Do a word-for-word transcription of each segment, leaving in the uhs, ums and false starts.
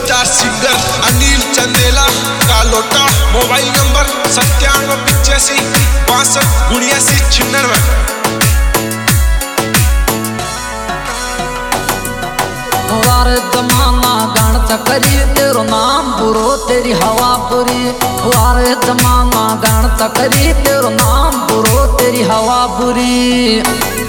Superstar singer Anil Chandela का लोटा। Mobile number सत्तानवे पिचासी बासठ उन्यासी छिन्नवे। वार जमाना गण चकरी तेरो नाम बुरो तेरी हवा बुरी। वार जमाना गण चकरी तेरो नाम बुरो तेरी हवा बुरी।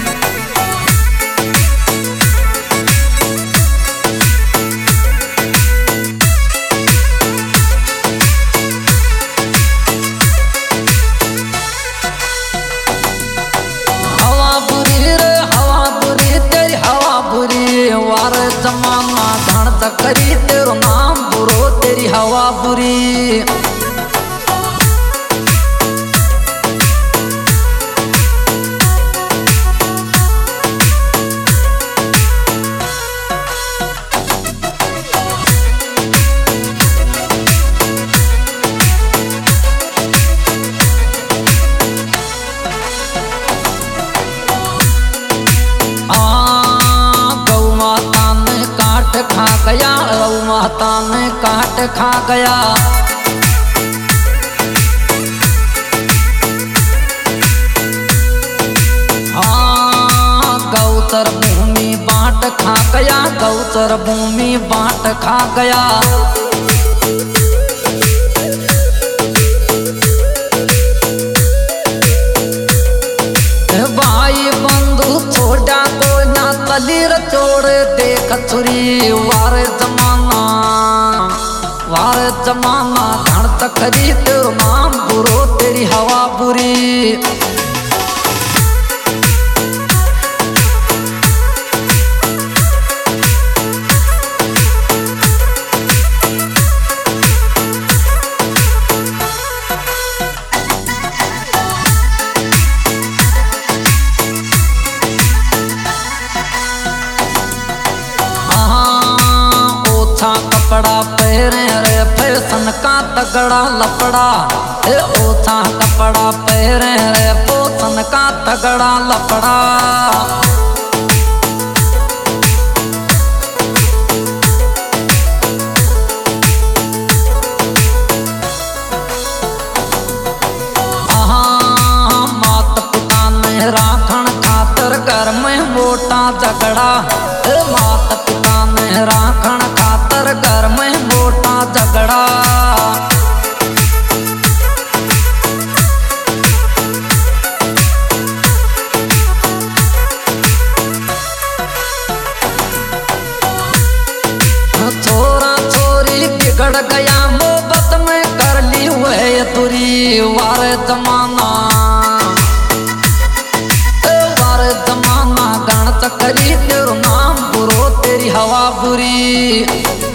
वार जमाना घण चकरी तेरो नाम बुरो तेरी हवा बुरी। खा गया गौ माता ने काट खा गया। हाँ गौचर भूमि बांट खा गया। गौचर भूमि बांट खा गया। भाई बंधु छोड़ा कोई ना तलीर चोड़ देख छुरी। वार जमाना वार जमाना घण चकरी तेरो नाम बुरो तेरी हवा बुरी। कपड़ा पहरे रे फैशन का तगड़ा लपड़ा। ए ओछा कपड़ा पहरे रे फैशन का तगड़ा लपड़ा। माता पिता ने राखण खातर घर में मोटा झगड़ा। माता पिता ने राखण खातर घर में मोटा झगड़ा। छोरा छोरी बिगड़ गया मोहब्बत में कर ली वह तुरी। वार जमाना वार जमाना गण चकरी तेरो नाम बुरो तेरी हवा बुरी।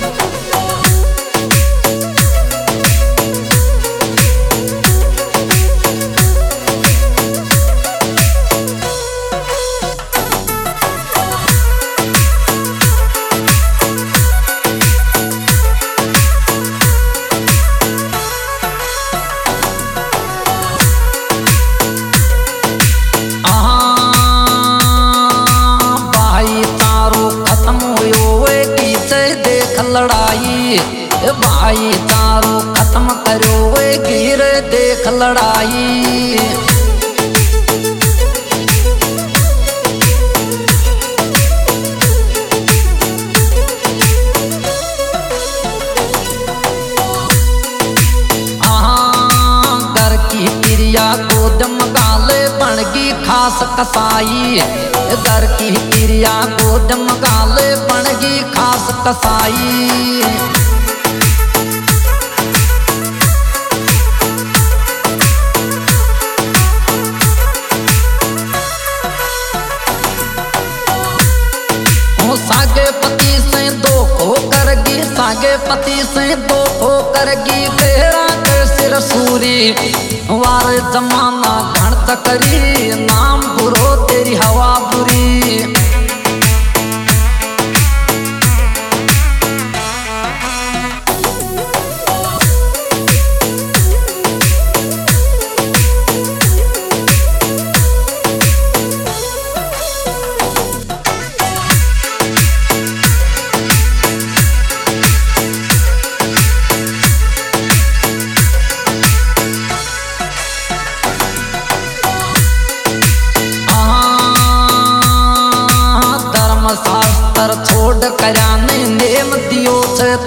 लड़ाई भाई चारों खत्म करो वे गिर देख लड़ाई। घर की क्रिया को दमगाले बनगी खास कसाई। घर की क्रिया को दमगाले बनगी खास कसाई। सागे पति से दो खो करगी। सागे पति से दो खो करगी तेरा के सिर सूरी। वार जमाना घण चकरी नाम बुरो तेरी हवा बुरी।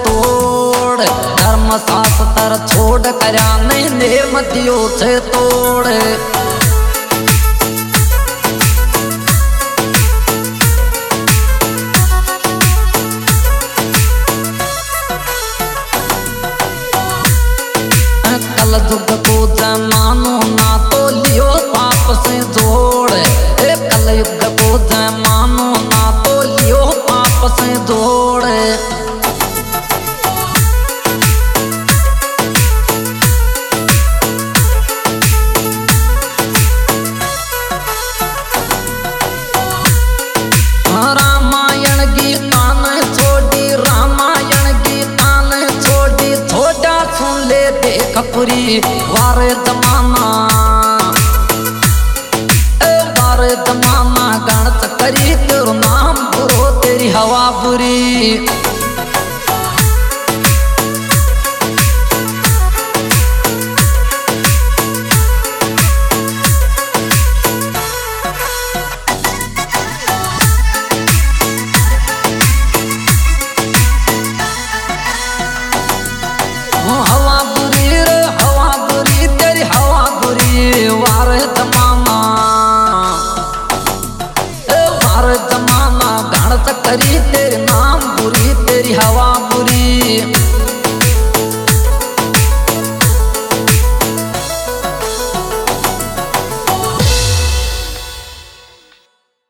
तोड़ धर्म शास्त्र छोड़ करया नहीं निर्मतियों से तोड़ कल युग को जमानो ना तो लियो पाप से जोड़ ए कल युग को जमानो ना तो लियो पाप से जोड़ रामायण गीता ने छोड़ी रामायण गीता ने छोड़ी छोड़ा सुन ले देख पूरी वारे जमाना ए वारे जमाना गणत करी तेरो नाम बुरो तेरी हवा बुरी हवा बुरी रे हवा बुरी तेरी हवा बुरी वारे जमाना ए वारे जमाना गणत करी तेरी